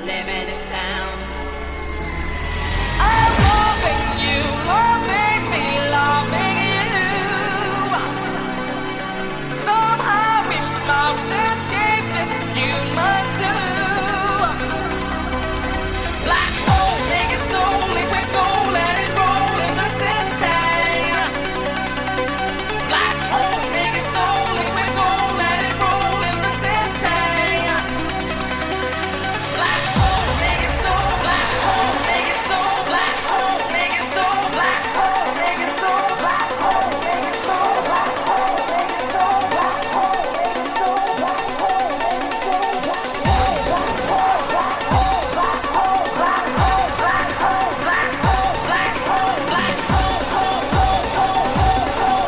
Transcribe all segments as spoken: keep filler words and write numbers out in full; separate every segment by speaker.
Speaker 1: live in this town. I'm loving you, loving me, loving you. Somehow we must escape this human zoo. Black hole, nigga, soul, liquid gold, let it roll in the city. Black hole, nigga, soul, liquid gold, let it roll in the city. Black hole, nigga, soul, black hole, nigga, soul, black hole, nigga, soul, black hole, nigga, soul, black hole, nigga, soul, black hole, nigga, soul, black hole, nigga, soul, black hole, nigga, soul, black hole, black hole, black hole, black hole, black hole, black hole, black hole, black hole, black hole, hole, hole, hole, hole,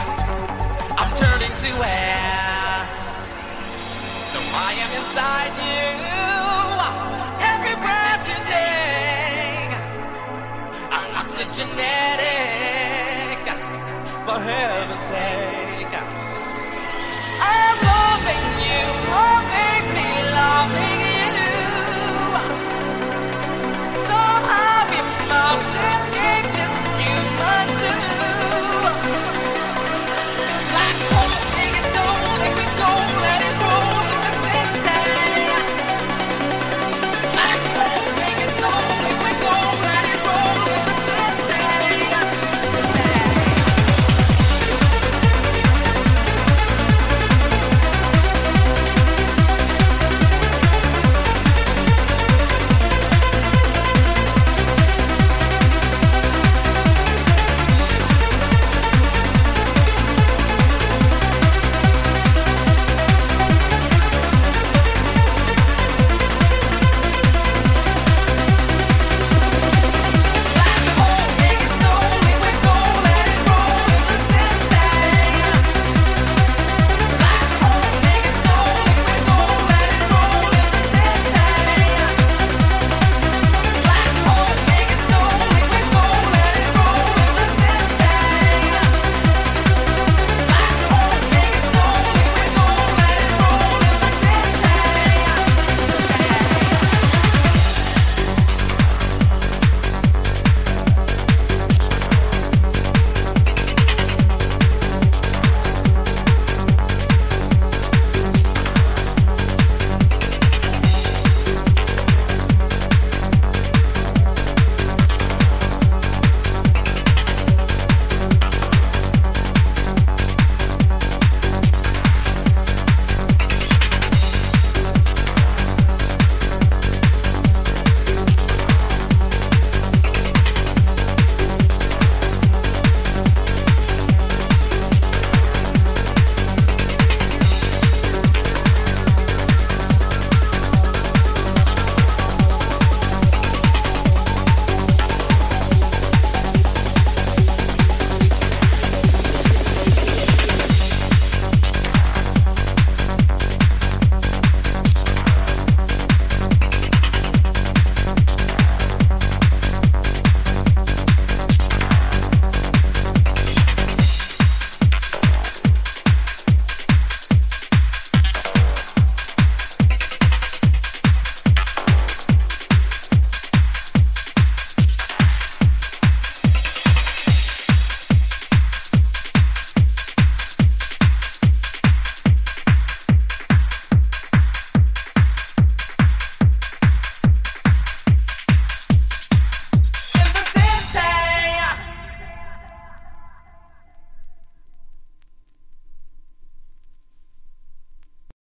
Speaker 1: I am inside you.